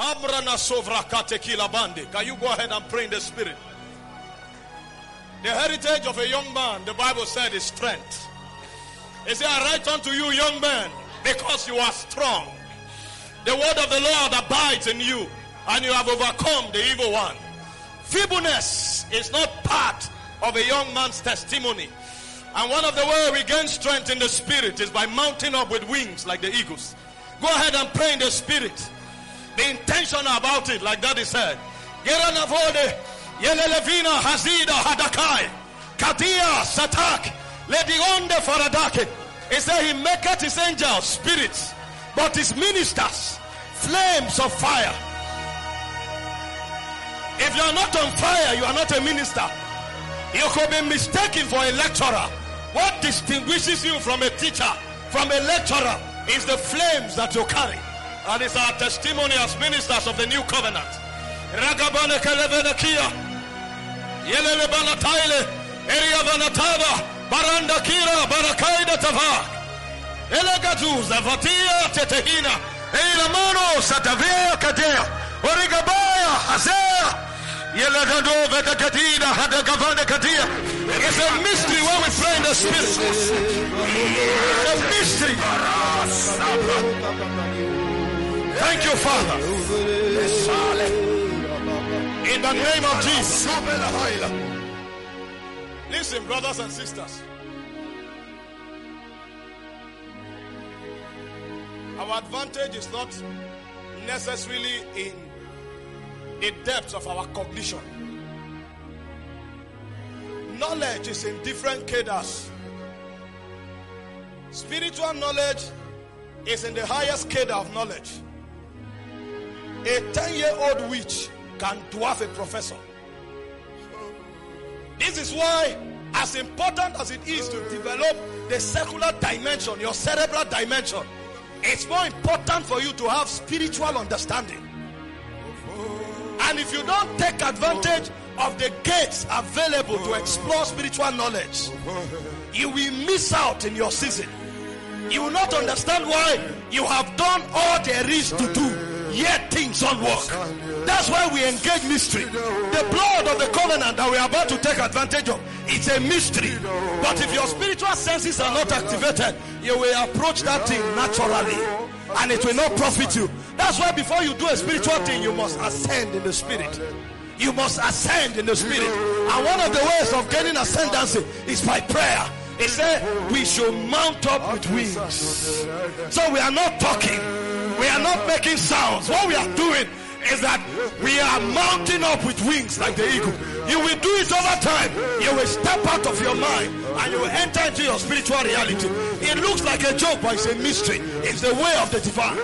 Can you go ahead and pray in the spirit? The heritage of a young man, the Bible said, is strength. It said, I write unto you, young men, because you are strong. The word of the Lord abides in you, and you have overcome the evil one. Feebleness is not part of a young man's testimony. And one of the ways we gain strength in the spirit is by mounting up with wings like the eagles. Go ahead and pray in the spirit. Be intentional about it, like Daddy said. Geranavode, Yelelevina, Hazida, Hadakai, Kadia, Satak, Ledionde Faradake. He said he maketh his angels spirits, but his ministers flames of fire. If you are not on fire, you are not a minister. You could be mistaken for a lecturer. What distinguishes you from a teacher, from a lecturer, is the flames that you carry. And it's our testimony as ministers of the new covenant. Ragabane Kelevenakia, Yelele Banataile, Eria Banatava, Baranda Kira, Barakaida Tava, Elegatu, Zavatia, Tetehina, Eilamano, Satavia, Kadea, Origabaya, Hazea, Yelegado, Vedakadina, Hadagavana Kadia. It's a mystery when we pray in the spirit. It's a mystery. Thank you, Father. In the name of Jesus. Listen, brothers and sisters. Our advantage is not necessarily in the depths of our cognition. Knowledge is in different cadres. Spiritual knowledge is in the highest cadre of knowledge. A 10-year-old witch can dwarf a professor. This is why, as important as it is to develop the secular dimension, your cerebral dimension, it's more important for you to have spiritual understanding. And if you don't take advantage of the gates available to explore spiritual knowledge, you will miss out in your season. You will not understand why you have done all there is to do, yet things don't work. That's why we engage mystery. The blood of the covenant that we are about to take advantage of, it's a mystery. But if your spiritual senses are not activated, you will approach that thing naturally, and it will not profit you. That's why before you do a spiritual thing, you must ascend in the spirit. You must ascend in the spirit. And one of the ways of gaining ascendancy is by prayer. It said we should mount up with wings. So we are not talking. We are not making sounds. What we are doing is that we are mounting up with wings like the eagle. You will do it over time. You will step out of your mind and you will enter into your spiritual reality. It looks like a joke, but it's a mystery. It's the way of the divine.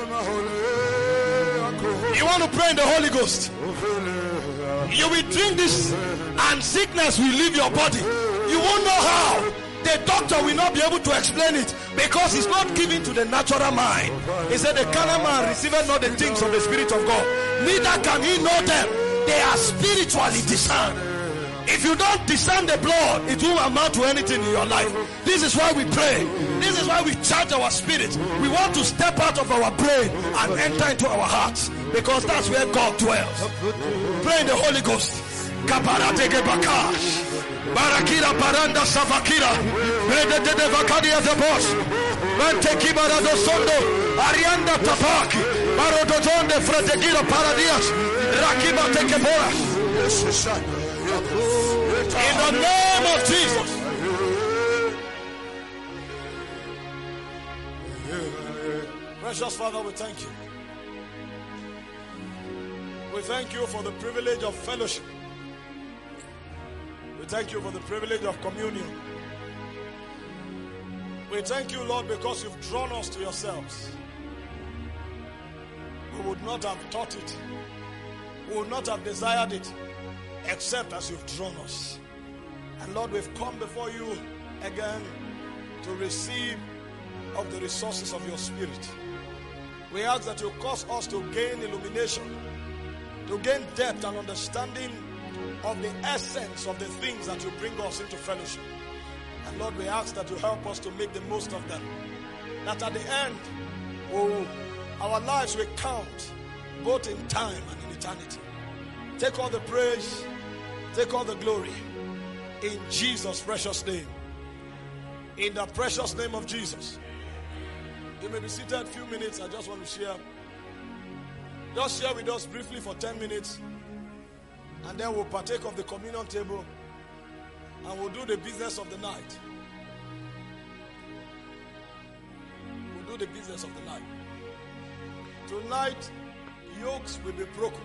You want to pray in the Holy Ghost? You will drink this and sickness will leave your body. You won't know how. The doctor will not be able to explain it because it's not given to the natural mind. He said the carnal man receiveth not the things of the Spirit of God, neither can he know them. They are spiritually discerned. If you don't discern the blood, it won't amount to anything in your life. This is why we pray. This is why we charge our spirit. We want to step out of our brain and enter into our hearts, because that's where God dwells. Pray in the Holy Ghost. Kaparateke bakash. Barakira paranda savakira. Rede de vakadia the boss. Manteki barado sondo. Arianda tapaki. Barodotonde fratekira paradias. Rakiba tekebora. In the name of Jesus. Precious Father, we thank you. We thank you for the privilege of fellowship. We thank you for the privilege of communion. We thank you, Lord, because you've drawn us to yourselves. We would not have taught it. We would not have desired it, except as you've drawn us. And Lord, we've come before you again to receive of the resources of your Spirit. We ask that you cause us to gain illumination, to gain depth and understanding of the essence of the things that you bring us into fellowship. And Lord, we ask that you help us to make the most of them. That at the end, our lives will count both in time and in eternity. Take all the praise, take all the glory, in Jesus' precious name. In the precious name of Jesus. You may be seated a few minutes. I just want to share. Just share with us briefly for 10 minutes. And then we'll partake of the communion table. And we'll do the business of the night. We'll do the business of the night. Tonight, yokes will be broken.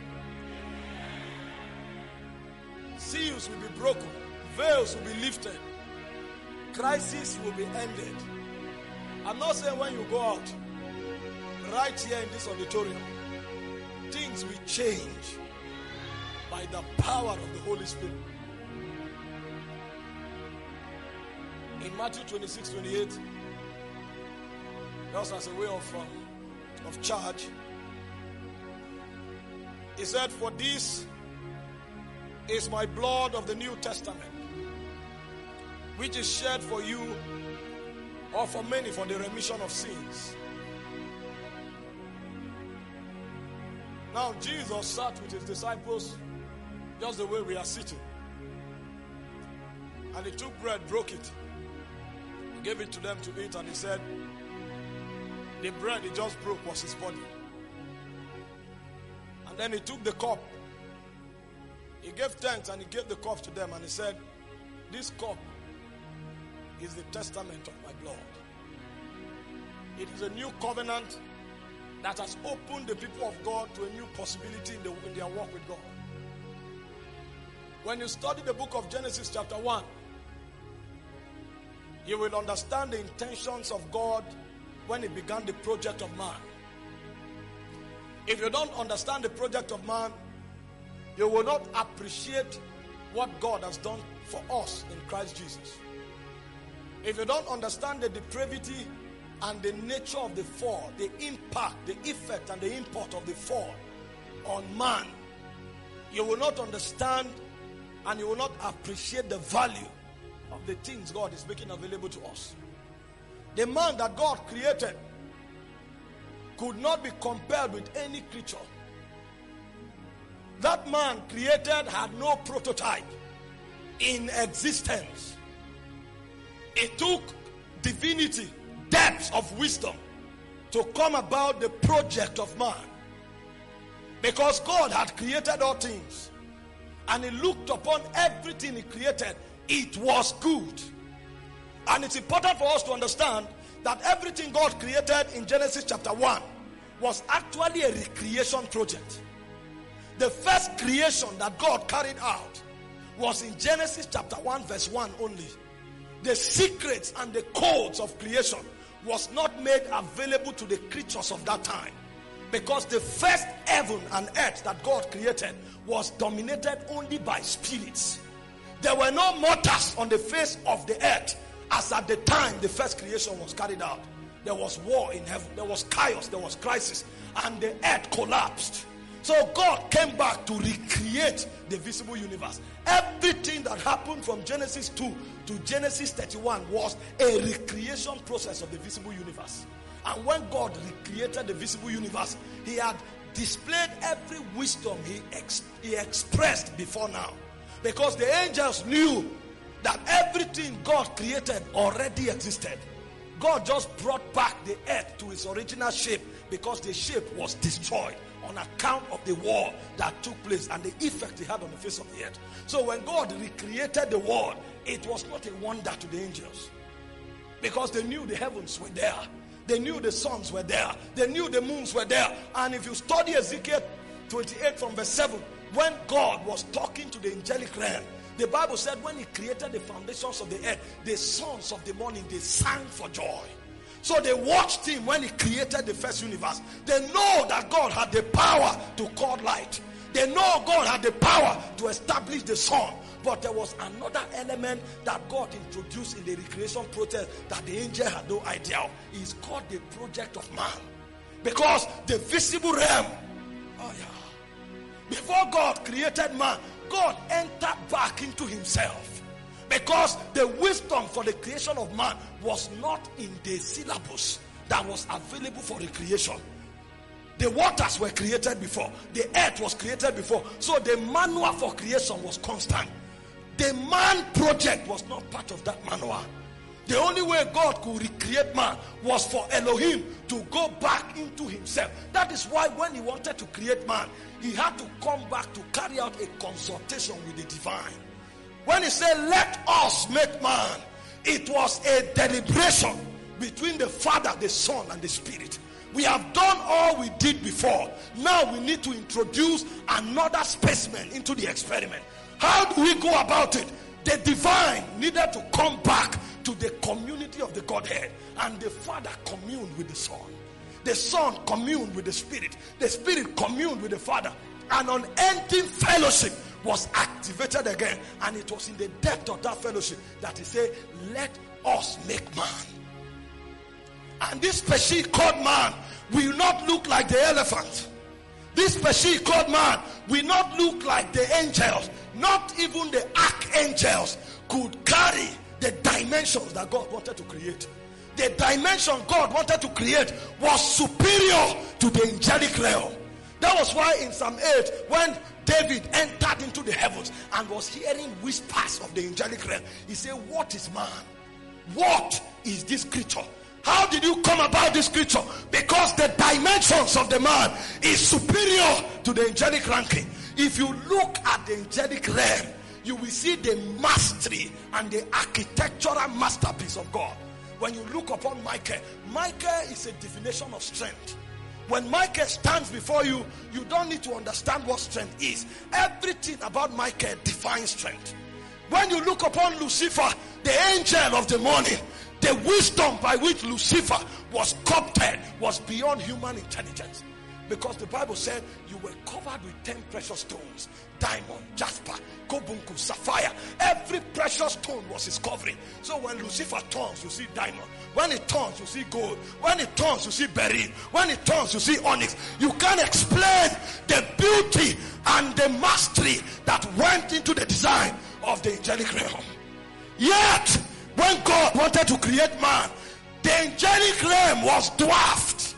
Seals will be broken. Veils will be lifted. Crisis will be ended. I'm not saying when you go out, right here in this auditorium, things will change by the power of the Holy Spirit. In Matthew 26:28, just as a way of charge, he said, "For this is my blood of the New Testament, which is shed for you or for many for the remission of sins." Now Jesus sat with his disciples just the way we are sitting. And he took bread, broke it. He gave it to them to eat, and he said, the bread he just broke was his body. And then he took the cup. He gave thanks and he gave the cup to them, and he said, this cup is the testament of my blood. It is a new covenant that has opened the people of God to a new possibility in their walk with God. When you study the book of Genesis chapter 1, you will understand the intentions of God when he began the project of man. If you don't understand the project of man, you will not appreciate what God has done for us in Christ Jesus. If you don't understand the depravity and the nature of the fall, the impact, the effect and the import of the fall on man, you will not understand and you will not appreciate the value of the things God is making available to us. The man that God created could not be compared with any creature. That man created had no prototype in existence. It took divinity, depths of wisdom to come about the project of man. Because God had created all things, and he looked upon everything he created, it was good. And it's important for us to understand that everything God created in Genesis chapter 1 was actually a recreation project. The first creation that God carried out was in Genesis chapter 1 verse 1 only. The secrets and the codes of creation was not made available to the creatures of that time, because the first heaven and earth that God created was dominated only by spirits. There were no mortals on the face of the earth as at the time the first creation was carried out. There was war in heaven, there was chaos, there was crisis, and the earth collapsed. So God came back to recreate the visible universe. Everything that happened from Genesis 2 to Genesis 31 was a recreation process of the visible universe. And when God recreated the visible universe, he had displayed every wisdom he expressed before now. Because the angels knew that everything God created already existed. God just brought back the earth to its original shape because the shape was destroyed on account of the war that took place and the effect it had on the face of the earth. So when God recreated the world, it was not a wonder to the angels, because they knew the heavens were there. They knew the suns were there. They knew the moons were there. And if you study Ezekiel 28 from verse 7, when God was talking to the angelic realm, the Bible said when he created the foundations of the earth, the sons of the morning, they sang for joy. So they watched him when he created the first universe. They know that God had the power to call light. They know God had the power to establish the sun. But there was another element that God introduced in the recreation process that the angel had no idea of. It's called the project of man. Because the visible realm, before God created man, God entered back into himself. Because the wisdom for the creation of man was not in the syllabus that was available for recreation. The waters were created before. The earth was created before. So the manual for creation was constant. The man project was not part of that manual. The only way God could recreate man was for Elohim to go back into himself. That is why when he wanted to create man, he had to come back to carry out a consultation with the divine. When he said, let us make man, it was a deliberation between the Father, the Son, and the Spirit. We have done all we did before. Now we need to introduce another specimen into the experiment. How do we go about it? The divine needed to come back to the community of the Godhead, and the Father communed with the Son. The Son communed with the Spirit. The Spirit communed with the Father. An unending fellowship was activated again, and it was in the depth of that fellowship that he said, let us make man. And this species called man will not look like the elephant. This species called man will not look like the angels. Not even the archangels could carry the dimensions that God wanted to create. The dimension God wanted to create was superior to the angelic realm. That was why in Psalm 8, when David entered into the heavens and was hearing whispers of the angelic realm, he said, what is man? What is this creature? How did you come about this creature? Because the dimensions of the man is superior to the angelic ranking. If you look at the angelic realm, you will see the mastery and the architectural masterpiece of God. When you look upon Michael, Michael is a definition of strength. When Michael stands before you, you don't need to understand what strength is. Everything about Michael defines strength. When you look upon Lucifer, the angel of the morning, the wisdom by which Lucifer was sculpted was beyond human intelligence. Because the Bible said you were covered with 10 precious stones. Diamond, jasper, kobunku, sapphire. Every precious stone was his covering. So when Lucifer turns, you see diamond. When it turns, you see gold. When it turns, you see beryl. When it turns, you see onyx. You can't explain the beauty and the mastery that went into the design of the angelic realm. Yet, when God wanted to create man, the angelic realm was dwarfed.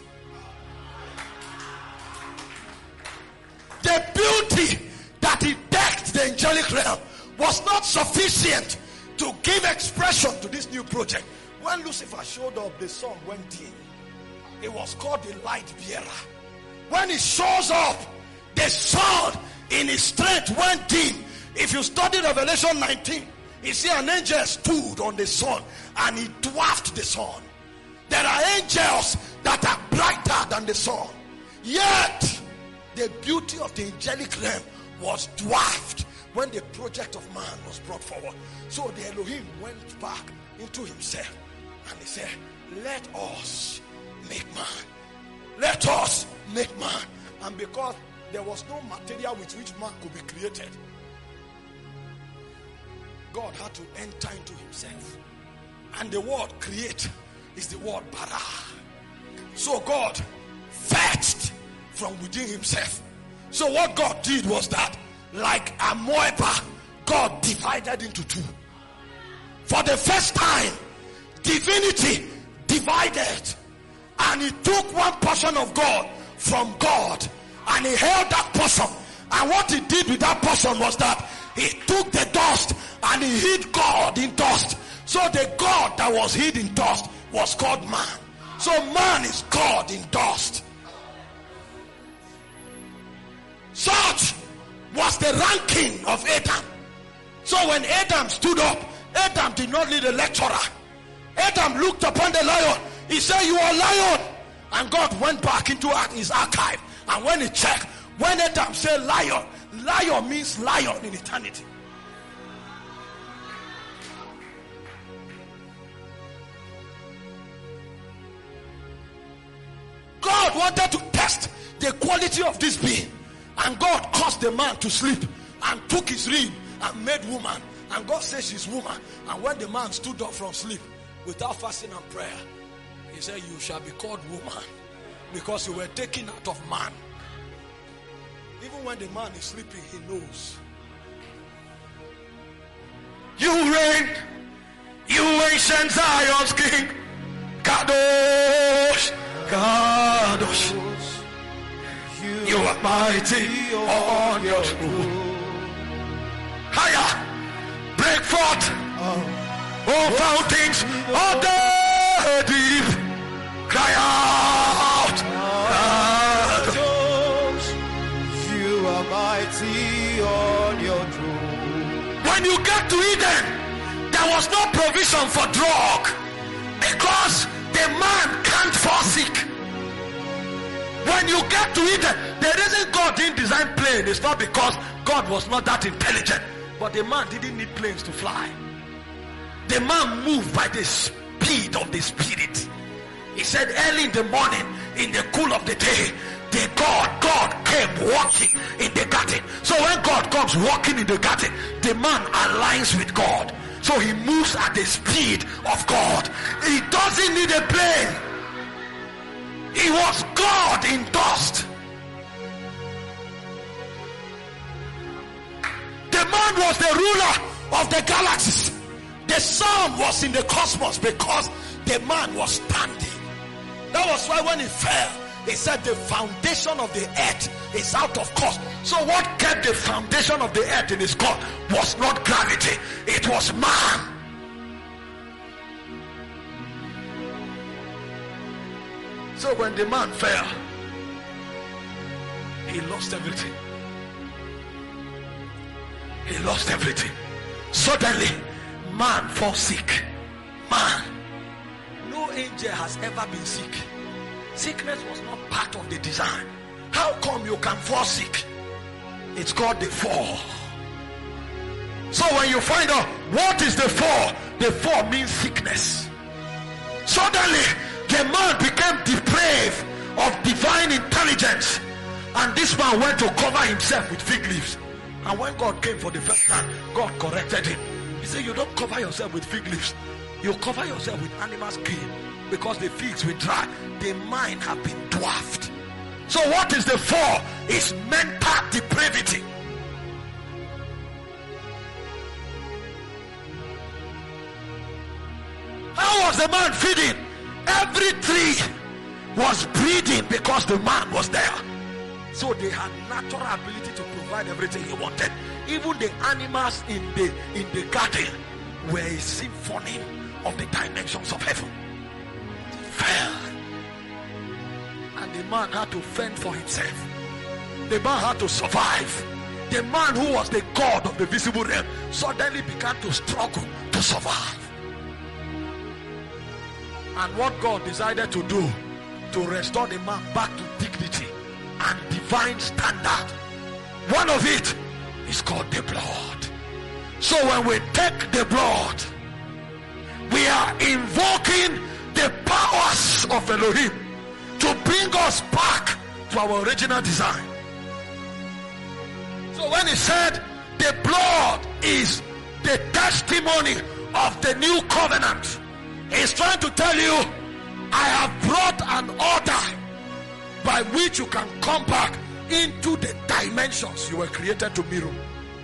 The beauty that he decked the angelic realm was not sufficient to give expression to this new project. When Lucifer showed up, the sun went dim. It was called the light bearer. When he shows up, the sun in his strength went dim. If you study Revelation 19, you see an angel stood on the sun and he dwarfed the sun. There are angels that are brighter than the sun. Yet, the beauty of the angelic realm was dwarfed when the project of man was brought forward. So the Elohim went back into himself and he said, let us make man. Let us make man. And because there was no material with which man could be created, God had to enter into himself. And the word create is the word bara. So God fetched from within himself. So what God did was that, like a moeba, God divided into two. For the first time, divinity divided, and he took one portion of God from God and he held that portion. And what he did with that portion was that he took the dust and he hid God in dust. So the God that was hid in dust was called man. So man is God in dust. Such was the ranking of Adam. So when Adam stood up, Adam did not need a lecturer. Adam looked upon the lion. He said, you are lion. And God went back into his archive. And when he checked, when Adam said lion, lion means lion in eternity. God wanted to test the quality of this being. And God caused the man to sleep and took his rib and made woman. And God says she's woman. And when the man stood up from sleep without fasting and prayer, he said, you shall be called woman, because you were taken out of man. Even when the man is sleeping, he knows. You reign, you ancient Zion's king. Kadosh, Kadosh. You are mighty on your throne. Higher. Break forth. Oh, fountains of the deep. Cry out. You are mighty on your throne. When you get to Eden, there was no provision for drug because the man can't fall sick. When you get to Eden, the reason God didn't design plane is not because God was not that intelligent, but the man didn't need planes to fly. The man moved by the speed of the spirit. He said early in the morning, in the cool of the day, God came walking in the garden. So when God comes walking in the garden, the man aligns with God. So he moves at the speed of God. He doesn't need a plane. He was God in dust. The man was the ruler of the galaxies. The sun was in the cosmos because the man was standing. That was why when he fell, he said the foundation of the earth is out of course. So what kept the foundation of the earth in his course was not gravity, it was man. So when the man fell, he lost everything. He lost everything. Suddenly, man falls sick. Man. No angel has ever been sick. Sickness was not part of the design. How come you can fall sick? It's called the fall. So when you find out what is the fall means sickness. Suddenly, the man became depraved of divine intelligence. And this man went to cover himself with fig leaves. And when God came for the first time, God corrected him. He said, you don't cover yourself with fig leaves. You cover yourself with animal skin, because the figs will dry. The mind have been dwarfed. So what is the fall? It's mental depravity. How was the man feeding? Every tree was breeding because the man was there. So they had natural ability to provide everything he wanted. Even the animals in the garden were a symphony of the dimensions of heaven. Fell. And the man had to fend for himself. The man had to survive. The man who was the God of the visible realm suddenly began to struggle to survive. And what God decided to do to restore the man back to dignity and divine standard, one of it is called the blood. So when we take the blood, we are invoking the powers of Elohim to bring us back to our original design. So when he said the blood is the testimony of the new covenant, he's trying to tell you, I have brought an order by which you can come back into the dimensions you were created to mirror.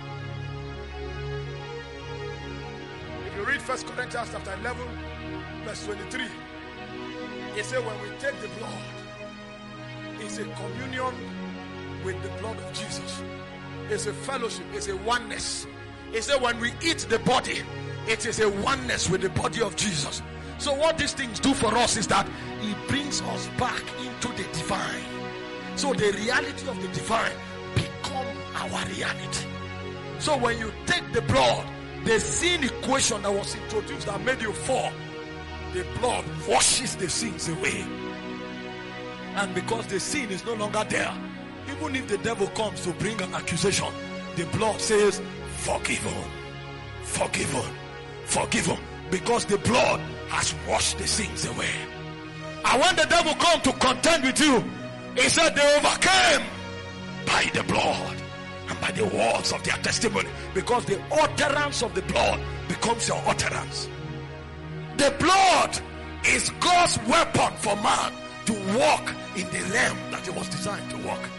If you read 1 Corinthians chapter 11 verse 23, it says when we take the blood, it's a communion with the blood of Jesus. It's a fellowship, it's a oneness. It says when we eat the body, it is a oneness with the body of Jesus. So what these things do for us is that it brings us back into the divine. So the reality of the divine become our reality. So when you take the blood, the sin equation that was introduced that made you fall, the blood washes the sins away. And because the sin is no longer there, even if the devil comes to bring an accusation, the blood says, forgiven, forgiven, forgiven. Because the blood has washed the sins away. And when the devil comes to contend with you, he said they overcame by the blood and by the words of their testimony. Because the utterance of the blood becomes your utterance. The blood is God's weapon for man to walk in the realm that he was designed to walk.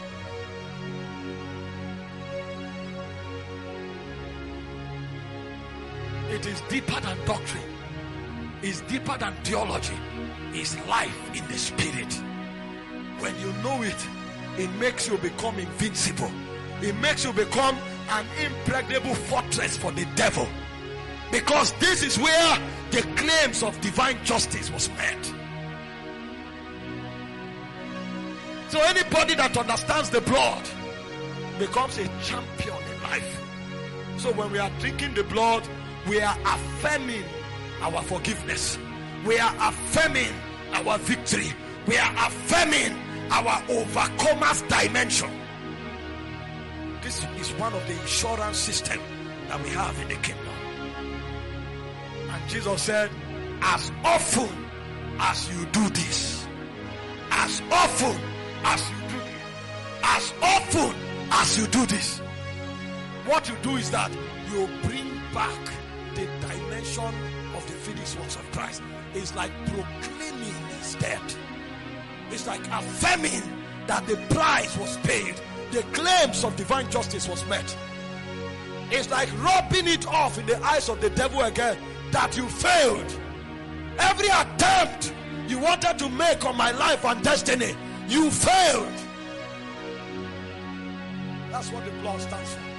It is deeper than doctrine. It's deeper than theology. It's life in the spirit. When you know it, it makes you become invincible. It makes you become an impregnable fortress for the devil. Because this is where the claims of divine justice was met. So anybody that understands the blood becomes a champion in life. So when we are drinking the blood, we are affirming our forgiveness. We are affirming our victory. We are affirming our overcomer's dimension. This is one of the insurance systems that we have in the kingdom. And Jesus said, as often as you do this, as often as you do this, as often as you do this, what you do is that you bring back the dimension of the finished works of Christ. It's like proclaiming his death. It's like affirming that the price was paid. The claims of divine justice was met. It's like rubbing it off in the eyes of the devil again that you failed. Every attempt you wanted to make on my life and destiny, you failed. That's what the blood stands for.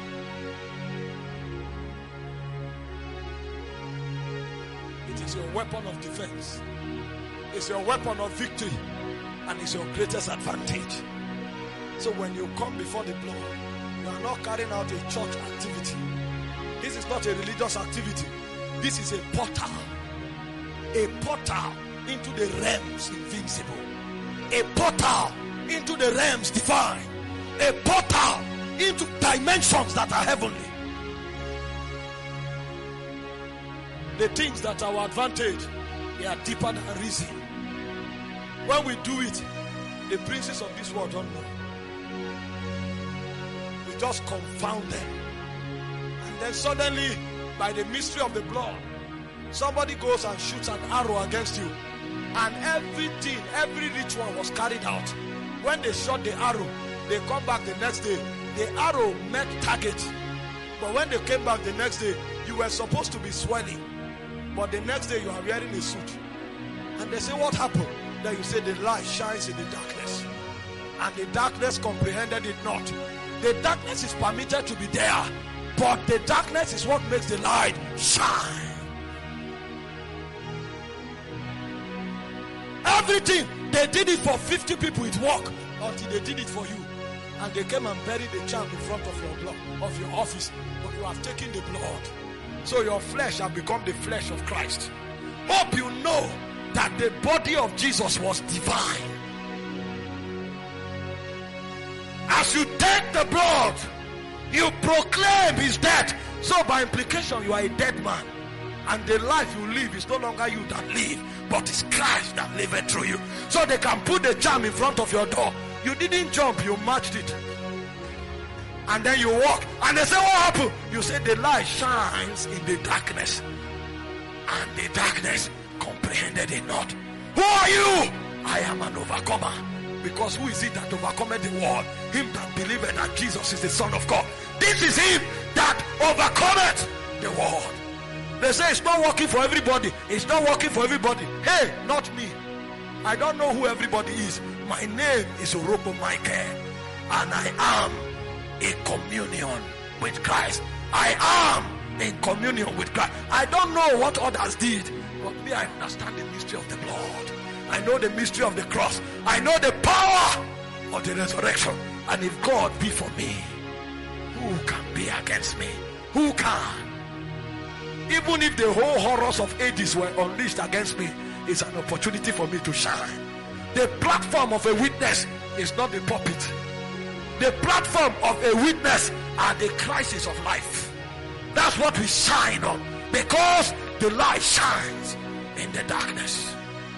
It is your weapon of defense. It's your weapon of victory. And it's your greatest advantage. So when you come before the blood, you are not carrying out a church activity. This is not a religious activity. This is a portal. A portal into the realms invincible. A portal into the realms divine. A portal into dimensions that are heavenly. The things that are our advantage, they are deeper than reason. When we do it, the princes of this world don't know. We just confound them. And then suddenly, by the mystery of the blood, somebody goes and shoots an arrow against you. And everything, every ritual was carried out. When they shot the arrow, they come back the next day. The arrow met target. But when they came back the next day, you were supposed to be swelling. But the next day you are wearing a suit. And they say, what happened? Then you say, the light shines in the darkness. And the darkness comprehended it not. The darkness is permitted to be there. But the darkness is what makes the light shine. Everything, they did it for 50 people, it worked. Until they did it for you. And they came and buried the charm in front of your blood, of your office. But you have taken the blood. So your flesh have become the flesh of Christ. Hope you know that the body of Jesus was divine. As you take the blood, you proclaim his death. So by implication, you are a dead man. And the life you live is no longer you that live, but it's Christ that liveth through you. So they can put the charm in front of your door. You didn't jump, you matched it. And then you walk. And they say, what happened? You say, the light shines in the darkness. And the darkness comprehended it not. Who are you? I am an overcomer. Because who is it that overcometh the world? Him that believeth that Jesus is the Son of God. This is him that overcometh the world. They say it's not working for everybody. It's not working for everybody. Hey, not me. I don't know who everybody is. My name is Orobo Michael. And I am in communion with Christ. I am in communion with Christ. I don't know what others did. But me, I understand the mystery of the blood. I know the mystery of the cross. I know the power of the resurrection. And if God be for me, who can be against me? Who can? Even if the whole horrors of Hades were unleashed against me, it's an opportunity for me to shine. The platform of a witness is not the pulpit. The platform of a witness are the crises of life. That's what we shine on, because the light shines in the darkness.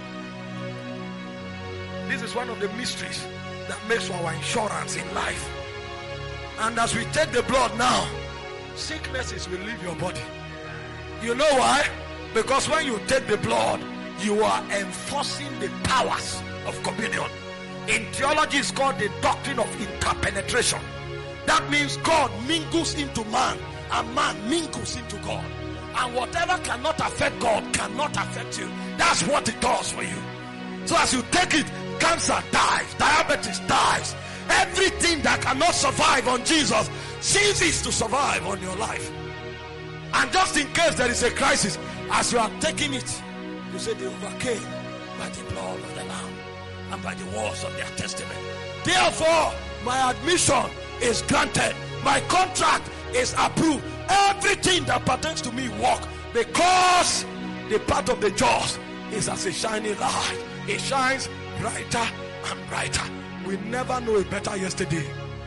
This is one of the mysteries that makes for our insurance in life. And as we take the blood now, sicknesses will leave your body. You know why? Because when you take the blood, you are enforcing the powers of communion. In theology, it's called the doctrine of interpenetration. That means God mingles into man, and man mingles into God. And whatever cannot affect God cannot affect you. That's what it does for you. So as you take it, cancer dies, diabetes dies, everything that cannot survive on Jesus ceases to survive on your life. And just in case there is a crisis, as you are taking it, you say they overcame by the blood of the Lamb and by the words of their testament. Therefore, my admission is granted. My contract is approved. Everything that pertains to me work, because the path of the just is as a shining light. It shines brighter and brighter. We never know a better yesterday.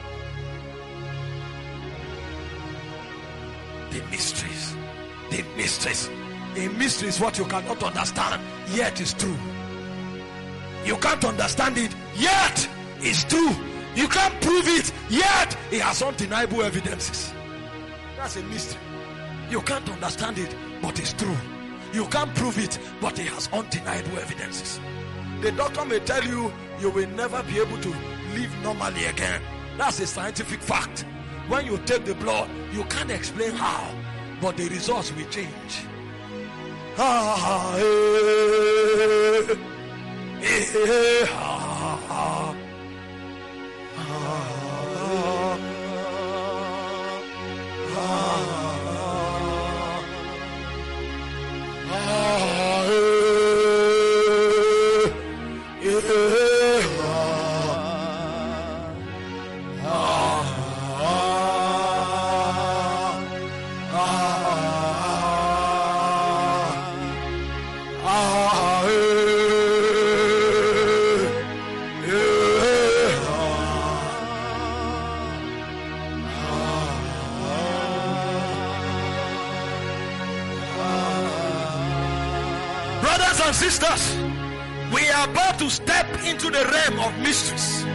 The mysteries. The mysteries. A mystery is what you cannot understand, yet is true. You can't understand it, yet it's true. You can't prove it, yet it has undeniable evidences. That's a mystery. You can't understand it, but it's true. You can't prove it, but it has undeniable evidences. The doctor may tell you you will never be able to live normally again. That's a scientific fact. When you take the blood, you can't explain how, but the results will change. Sisters, we are about to step into the realm of mysteries,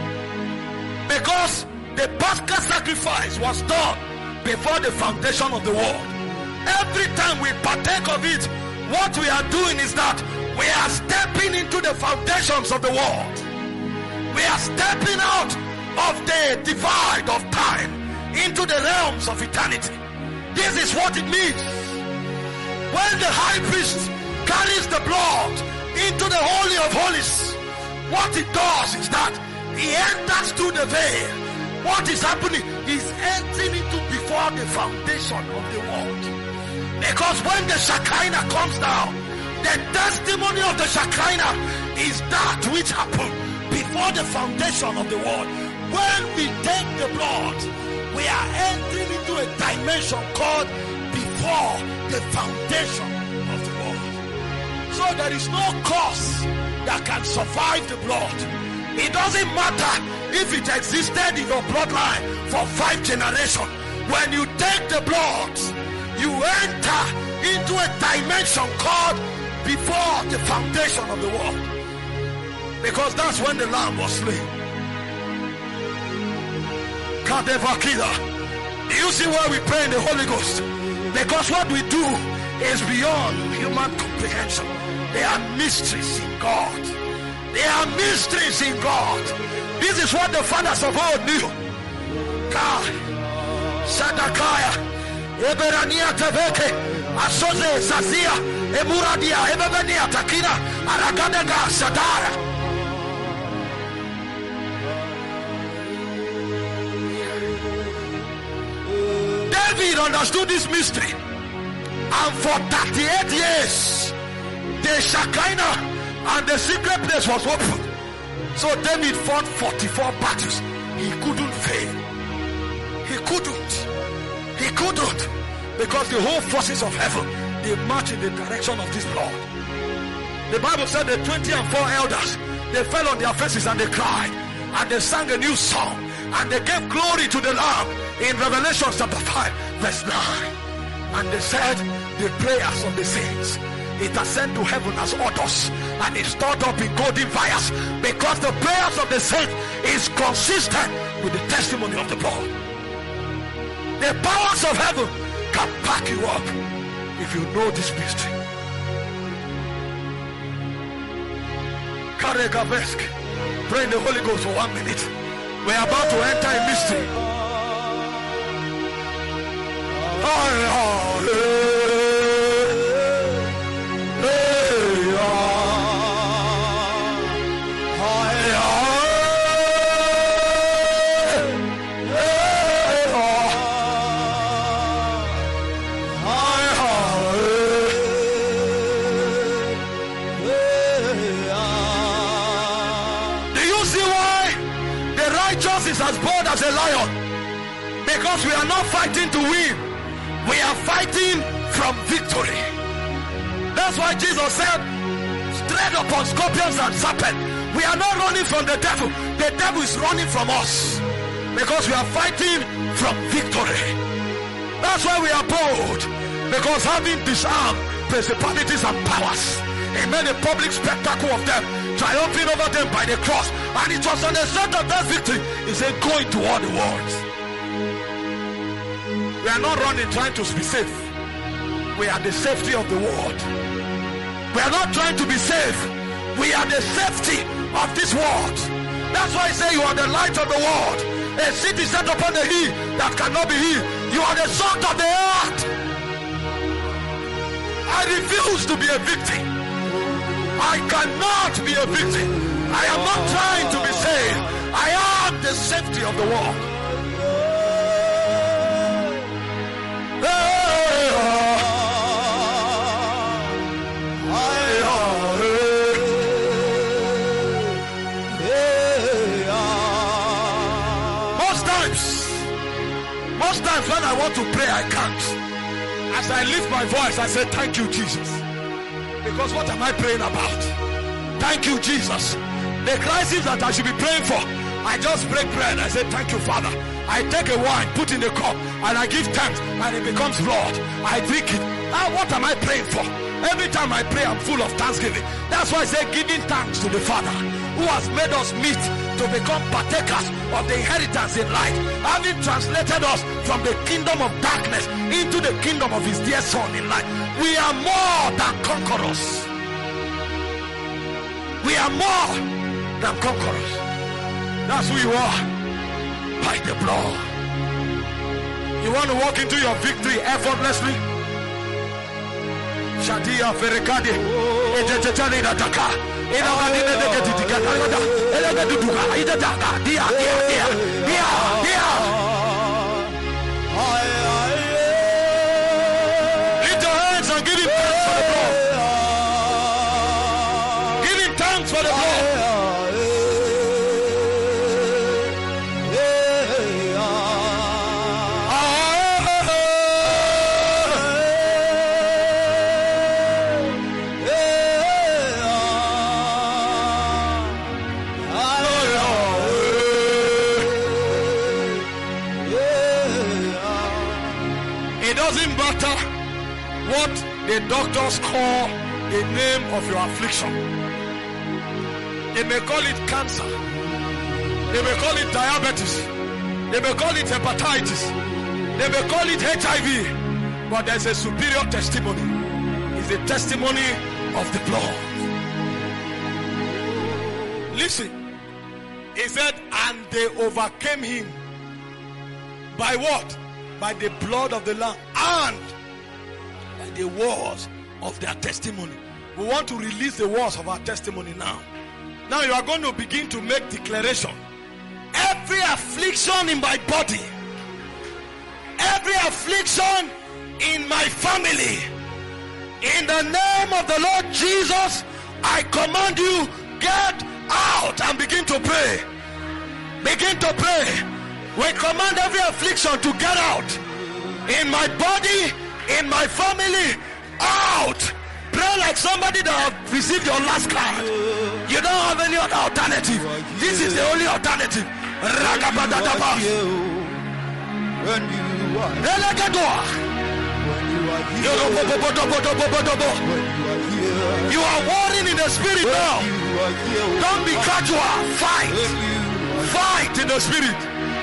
because the Paschal sacrifice was done before the foundation of the world. Every time we partake of it, what we are doing is that we are stepping into the foundations of the world. We are stepping out of the divide of time into the realms of eternity. This is what it means when the high priest carries the blood into the Holy of Holies. What it does is that he enters through the veil. What is happening? He's entering into before the foundation of the world. Because when the Shekinah comes down, the testimony of the Shekinah is that which happened before the foundation of the world. When we take the blood, we are entering into a dimension called before the foundation of the world. So there is no cause that can survive the blood. It doesn't matter if it existed in your bloodline for 5 generations. When you take the blood, you enter into a dimension called before the foundation of the world. Because that's when the Lamb was slain. Kadevakida. Do you see why we pray in the Holy Ghost? Because what we do is beyond human comprehension. There are mysteries in God. There are mysteries in God. This is what the fathers of old knew. God, Sadakaya, Eberania Teveke, Asoze Sazia, Emuradia, Ebevenia Takina, Aragadega Sadara. David understood this mystery, and for 38 years the Shekinah and the secret place was open. So David fought 44 battles. He couldn't fail. He couldn't, because the whole forces of heaven, they march in the direction of this blood. The Bible said the 24 elders, they fell on their faces and they cried, and they sang a new song, and they gave glory to the Lamb. In Revelation chapter 5 verse 9, and they said the prayers of the saints, it ascended to heaven as odors, and it's stored up in golden vials, because the prayers of the saints is consistent with the testimony of the blood. The powers of heaven can back you up if you know this mystery. Karegavesk. Pray in the Holy Ghost for 1 minute. We're about to enter a mystery. Because we are not fighting to win. We are fighting from victory. That's why Jesus said, tread upon scorpions and serpents. We are not running from the devil. The devil is running from us. Because we are fighting from victory. That's why we are bold. Because having disarmed principalities and powers, he made a public spectacle of them, triumphing over them by the cross. And it was on the strength of that victory, he said, go into all the world. We are not running trying to be safe. We are the safety of the world. We are not trying to be safe. We are the safety of this world. That's why I say you are the light of the world. A city set upon the hill that cannot be hid. You are the salt of the earth. I refuse to be a victim. I cannot be a victim. I am not trying to be saved. I am the safety of the world. Most times when I want to pray, I can't. As I lift my voice, I say, thank you, Jesus. Because what am I praying about? Thank you, Jesus. The crisis that I should be praying for, I just break bread. I say, thank you, Father. I take a wine, put in the cup, and I give thanks, and it becomes blood. I drink it. Now, what am I praying for? Every time I pray, I'm full of thanksgiving. That's why I say, giving thanks to the Father who has made us meet to become partakers of the inheritance in light, having translated us from the kingdom of darkness into the kingdom of his dear Son in light. We are more than conquerors. We are more than conquerors. That's who you are, by the blood. You want to walk into your victory effortlessly? Shadia Ferekade, Ejetani Nataka, lift your hands and give him thanks for the blood. Give him thanks for the blood. What the doctors call the name of your affliction. They may call it cancer. They may call it diabetes. They may call it hepatitis. They may call it HIV. But there's a superior testimony. It's the testimony of the blood. Listen. He said, and they overcame him. By what? By the blood of the Lamb and by the words of their testimony. We want to release the words of our testimony now. Now you are going to begin to make declaration. Every affliction in my body, every affliction in my family, in the name of the Lord Jesus, I command you, get out and begin to pray. Begin to pray. We command every affliction to get out. In my body, in my family, out. Pray like somebody that have received your last card. You don't have any other alternative. This is the only alternative. You are warring in the spirit now. Don't be casual. Fight. Fight in the spirit.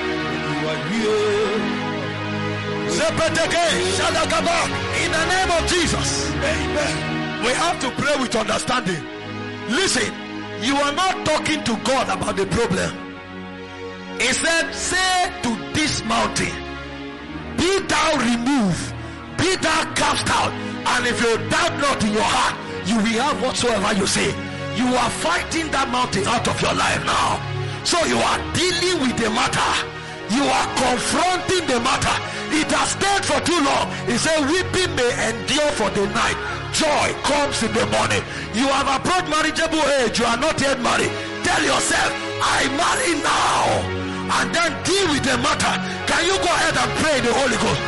In the name of Jesus. Amen. We have to pray with understanding. Listen, you are not talking to God about the problem. He said, say to this mountain, be thou removed, be thou cast out, and if you doubt not in your heart, you will have whatsoever you say. You are fighting that mountain out of your life now. So you are dealing with the matter. You are confronting the matter. It has stayed for too long. He said, weeping may endure for the night. Joy comes in the morning. You have approached marriageable age. You are not yet married. Tell yourself, I marry now. and then deal with the matter. Can you go ahead and pray in the Holy Ghost?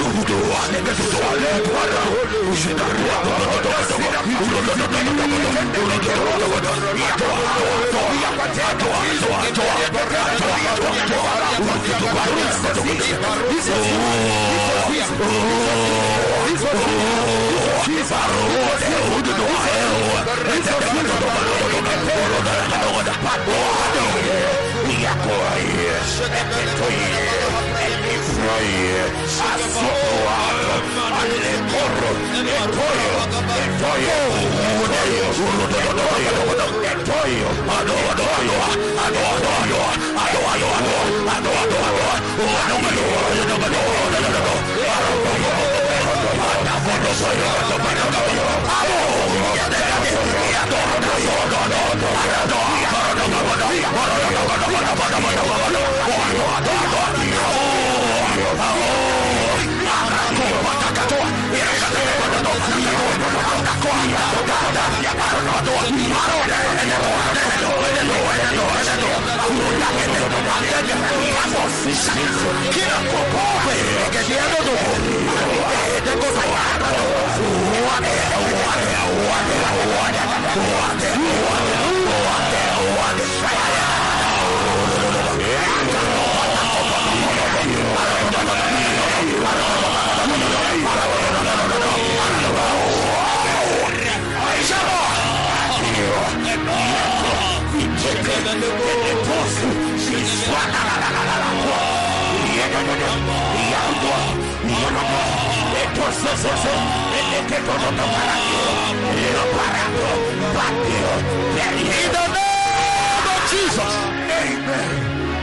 In the name of Jesus, amen.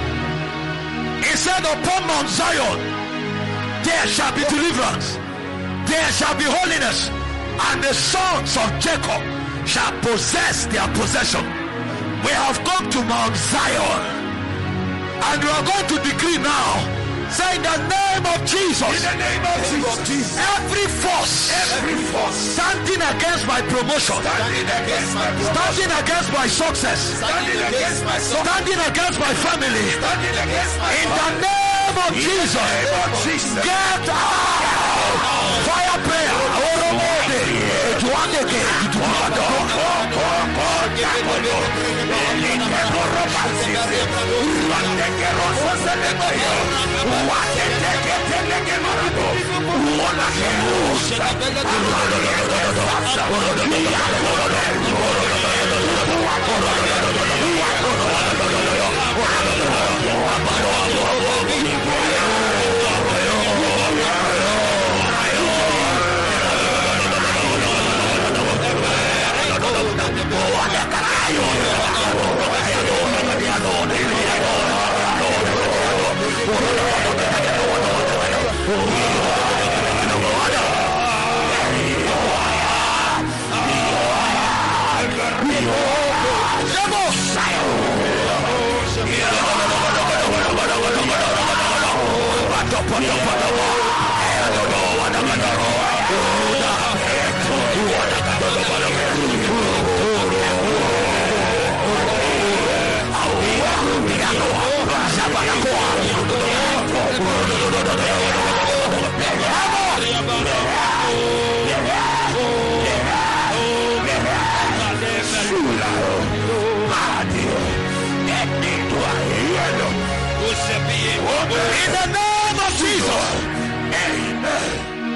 He said, upon Mount Zion there shall be deliverance, there shall be holiness, and the sons of Jacob shall possess their possession. We have come to Mount Zion, and we are going to decree now. Say, in the name of Jesus. In the name of Jesus. Every force standing against my promotion, standing against my success, standing against my family, in the name of Jesus, get out. Fire prayer. In the name of Jesus. Amen.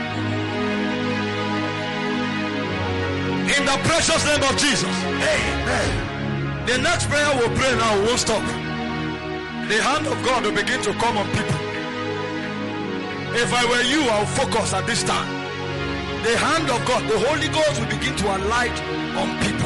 In the precious name of Jesus. Amen. The next prayer we'll pray now won't stop. The hand of God will begin to come on people. If I were you, I'll focus at this time. The hand of God, the Holy Ghost will begin to alight on people.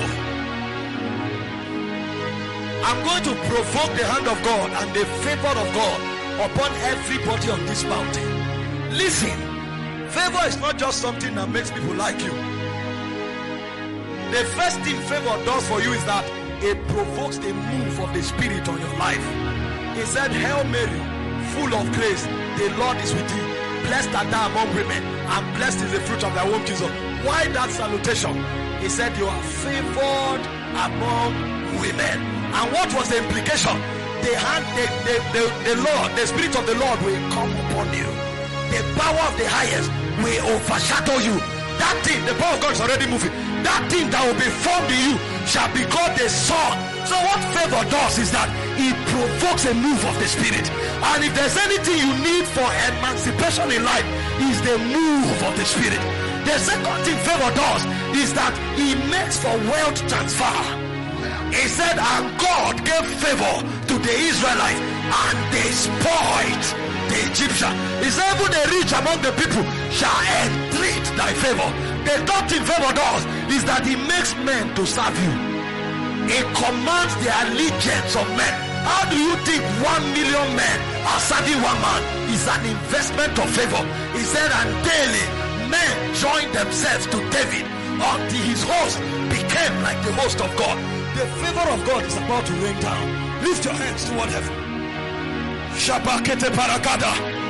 I'm going to provoke the hand of God and the favor of God upon everybody on this mountain. Listen, favor is not just something that makes people like you. The first thing favor does for you is that it provokes the move of the Spirit on your life. He said, Hail Mary, full of grace, the Lord is with you. Blessed art thou among women, and blessed is the fruit of thy womb, Jesus. Why that salutation? He said, you are favored among women. And what was the implication? the Lord, the Spirit of the Lord will come upon you. The power of the highest will overshadow you. That thing, the power of God is already moving. That thing that will be formed in you shall be called the sword. So what favor does is that it provokes a move of the Spirit. And if there's anything you need for emancipation in life, is the move of the Spirit. The second thing favor does is that it makes for wealth transfer. He said, and God gave favor to the Israelites, and they spoiled the Egyptian. He said, even the rich among the people shall entreat thy favor. The third thing favor does is that it makes men to serve you. It commands the allegiance of men. How do you think 1 million men are serving one man? It's an investment of favor. He said, and daily men joined themselves to David until his host became like the host of God. The favor of God is about to rain down. Lift your hands toward heaven. Shabakete parakada.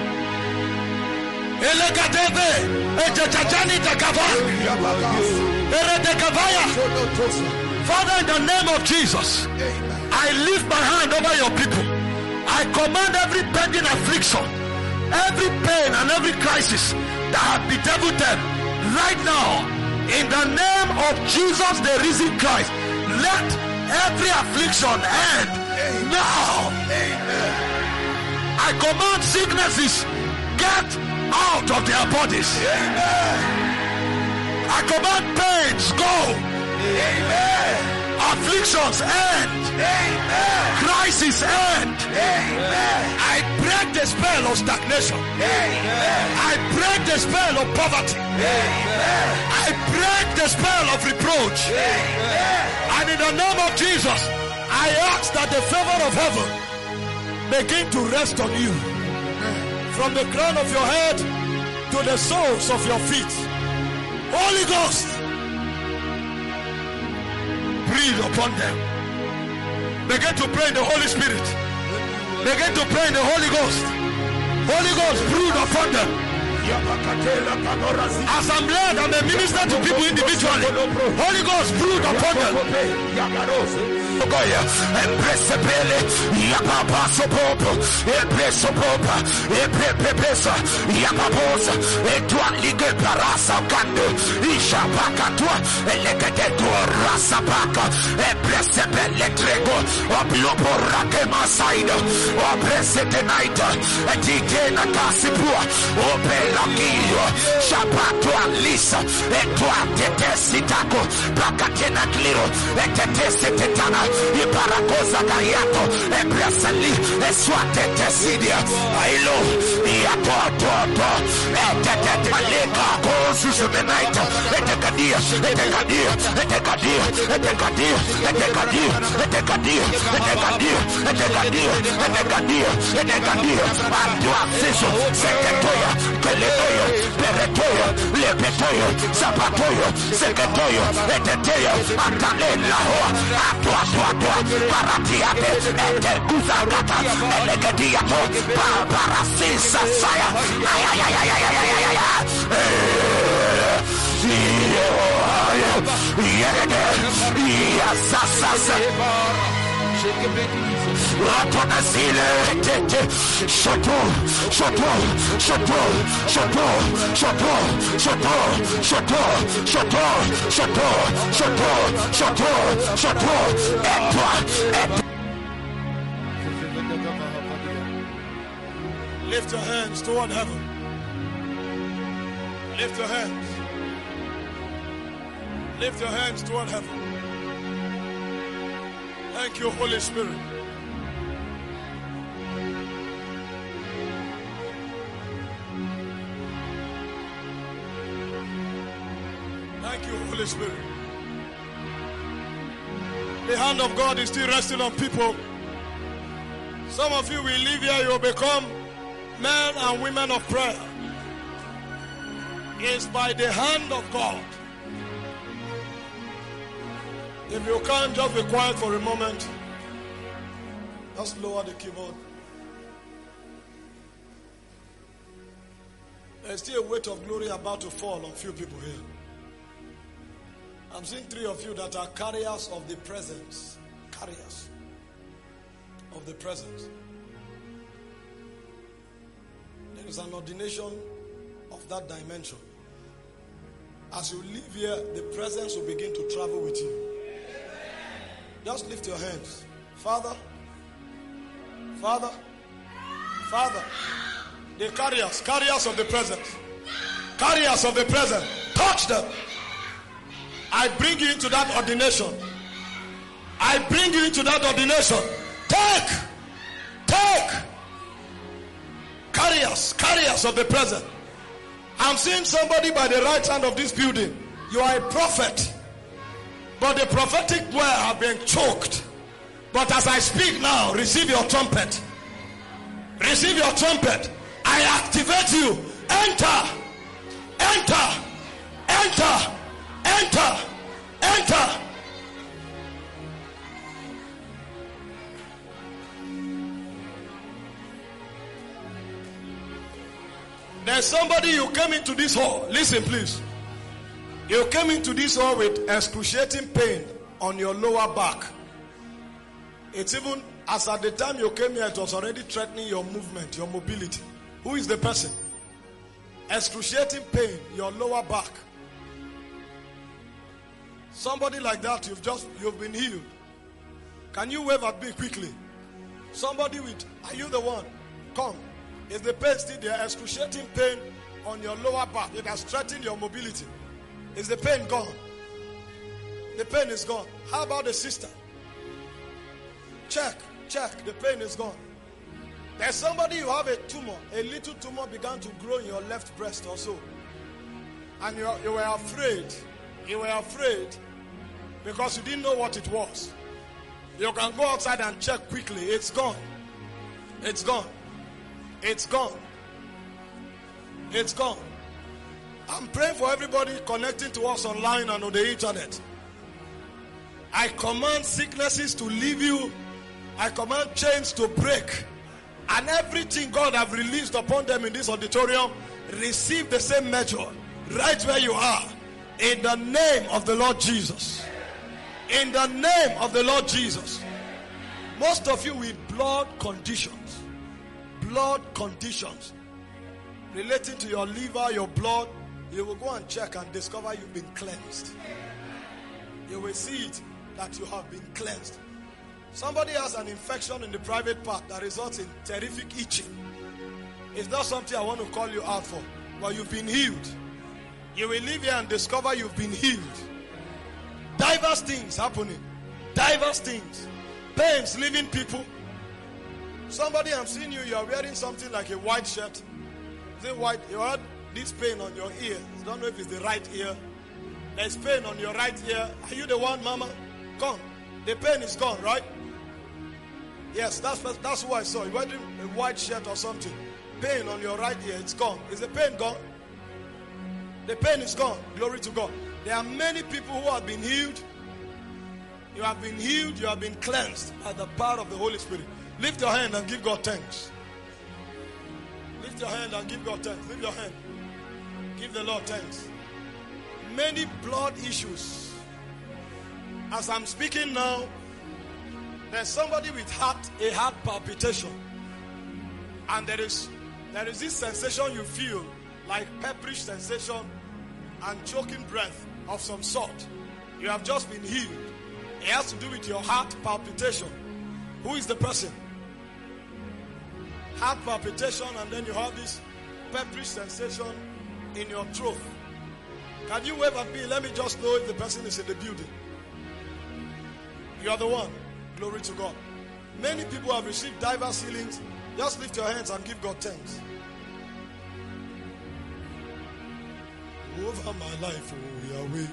Elegadebe. Ejajajani takava. Eredekavaya. Father, in the name of Jesus, I lift my hand over your people. I command every pending affliction, every pain and every crisis that have bedeviled them right now, in the name of Jesus, the risen Christ, let every affliction end now. I command sicknesses get out of their bodies. I command pains go. Afflictions end. Crisis end. I break the spell of stagnation. I break the spell of poverty. I break the spell of reproach. And in the name of Jesus, I ask that the favor of heaven begin to rest on you, from the crown of your head to the soles of your feet. Holy Ghost, breathe upon them. Begin to pray in the Holy Spirit. Begin to pray in the Holy Ghost. Holy Ghost, breathe upon them. As I'm led, I'm a minister to people individually. Holy Ghost, brood upon them. Shabatua Lisa, Etua Tetesitaco, Placatena Cliro, Etetesetana, Ibaracosa Gayato, Ebrasali, Eswate Tesidia, Ailo, Iato, Etetemaleka, Gosus of the night, Etecadia, Etecadia, Etecadia, Etecadia, Etecadia, Etecadia, Etecadia, Etecadia, Etecadia, Etecadia, Antua Siso, Secretoya, Peletoyo, Peretoyo, Lepetoyo, Zapatoyo, Secretoyo, Eteteyo, Atalela, Atua, Paratiate, Eteguzagata, Elegadiato, Parasisa, Saya, Lift your hands toward heaven. Lift your hands. Lift your hands toward heaven. Thank you, Holy Spirit. Thank you, Holy Spirit. The hand of God is still resting on people. Some of you will leave here, you will become men and women of prayer. It's by the hand of God. If you can't, just be quiet for a moment. Just lower the keyboard. There's still a weight of glory about to fall on few people here. I'm seeing 3 of you that are carriers of the presence. Carriers of of the presence. There is an ordination of that dimension. As you live here, the presence will begin to travel with you. Just lift your hands. Father, Father, Father, the carriers of the presence. Carriers of the presence. Touch them. I bring you into that ordination. I bring you into that ordination. Take. Carriers of the present. I'm seeing somebody by the right hand of this building. You are a prophet, but the prophetic word have been choked. But as I speak now, receive your trumpet. Receive your trumpet. I activate you. Enter. There's somebody, you came into this hall. Listen, please. You came into this hall with excruciating pain on your lower back. It's even, as at the time you came here, it was already threatening your movement, your mobility. Who is the person? Excruciating pain, your lower back. Somebody like that, you've been healed. Can you wave at me quickly? Somebody with, are you the one? Come. Is the pain still there? Excruciating pain on your lower back. It has threatened your mobility. Is the pain gone? The pain is gone. How about the sister? Check. The pain is gone. There's somebody, you have a tumor. A little tumor began to grow in your left breast or so. And you were afraid. You were afraid because you didn't know what it was. You can go outside and check quickly. It's gone. It's gone. It's gone. It's gone. I'm praying for everybody connecting to us online and on the internet. I command sicknesses to leave you. I command chains to break. And everything God have released upon them in this auditorium, receive the same measure right where you are. In the name of the Lord Jesus. In the name of the Lord Jesus. Most of you with blood conditions. Blood conditions relating to your liver, your blood, you will go and check and discover you've been cleansed. You will see it that you have been cleansed. Somebody has an infection in the private part that results in terrific itching. It's not something I want to call you out for, but you've been healed. You will live here and discover you've been healed. Diverse things happening. Diverse things. Pains leaving people. Somebody, I'm seeing you are wearing something like a white shirt. Is it white? You had this pain on your ear. I don't know if it's the right ear. There's pain on your right ear. Are you the one, mama? Come. The pain is gone, right? Yes, that's who I saw. You're wearing a white shirt or something. Pain on your right ear, it's gone. Is the pain gone? The pain is gone. Glory to God. There are many people who have been healed. You have been healed. You have been cleansed by the power of the Holy Spirit. Lift your hand and give God thanks. Lift your hand and give God thanks. Lift your hand. Give the Lord thanks. Many blood issues. As I'm speaking now, there's somebody with a heart palpitation. And there is this sensation you feel, like pepperish sensation and choking breath of some sort. You have just been healed. It has to do with your heart palpitation. Who is the person? Heart palpitation, and then you have this pepperish sensation in your throat. Can you wave at me? Let me just know if the person is in the building. You are the one. Glory to God. Many people have received diverse healings. Just lift your hands and give God thanks. Over my life, oh Yahweh.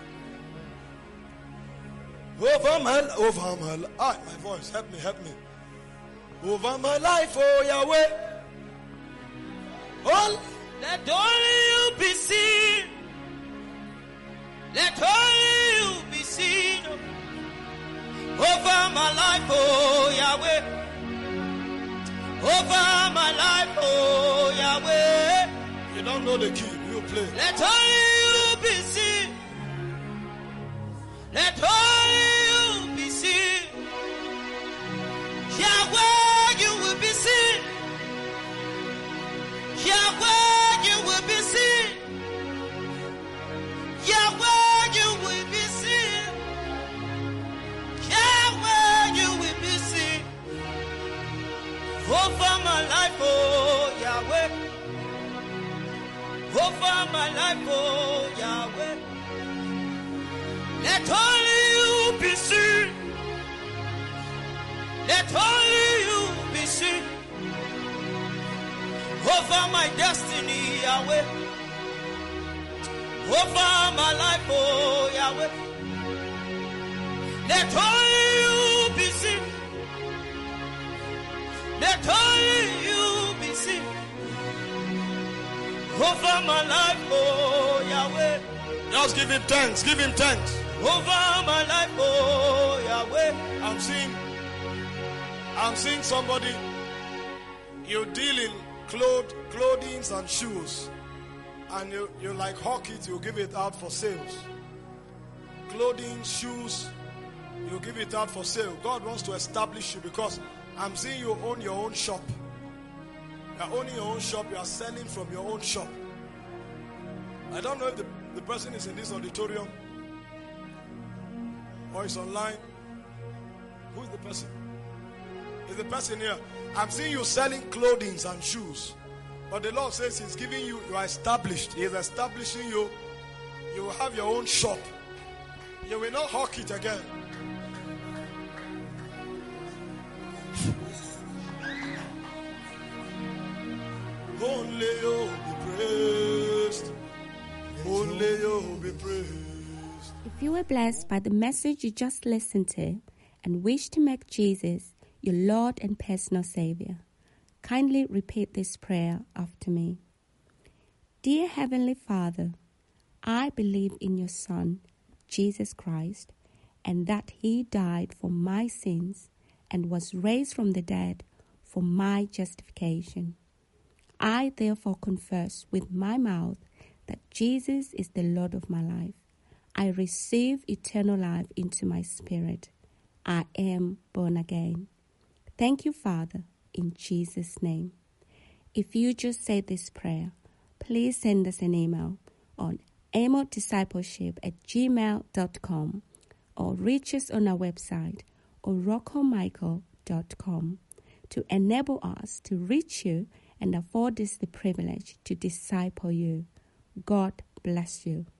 Over my life. My voice, help me. Over my life, oh Yahweh. Oh, let only you be seen. Let only you be seen. Over my life, oh Yahweh. Over my life, oh Yahweh. You don't know the key, you play. Let only you be seen. Let only you be seen. Yahweh, over my life, oh Yahweh. Let only you be seen. Let only you be seen over my destiny, Yahweh. Over my life, oh Yahweh. Let only you be seen. Let only you be seen over my life, oh Yahweh. Just give him thanks. Give him thanks. Over my life, oh Yahweh. I'm seeing somebody. You deal in clothing and shoes, and you like hawk it. You give it out for sales. Clothing, shoes, you give it out for sale. God wants to establish you because I'm seeing you own your own shop. You are owning your own shop. You are selling from your own shop. I don't know if the person is in this auditorium or is online. Who is the person? Is the person here? I'm seeing you selling clothing and shoes. But the Lord says He's giving you, you are established. He is establishing you. You will have your own shop. You will not hawk it again. Only you be praised. Only you be praised. If you were blessed by the message you just listened to and wish to make Jesus your Lord and personal Savior, kindly repeat this prayer after me. Dear Heavenly Father, I believe in your Son, Jesus Christ, and that He died for my sins and was raised from the dead for my justification. I therefore confess with my mouth that Jesus is the Lord of my life. I receive eternal life into my spirit. I am born again. Thank you, Father, in Jesus' name. If you just said this prayer, please send us an email on amodiscipleship@gmail.com or reach us on our website oroccomichael.com to enable us to reach you and afford us the privilege to disciple you. God bless you.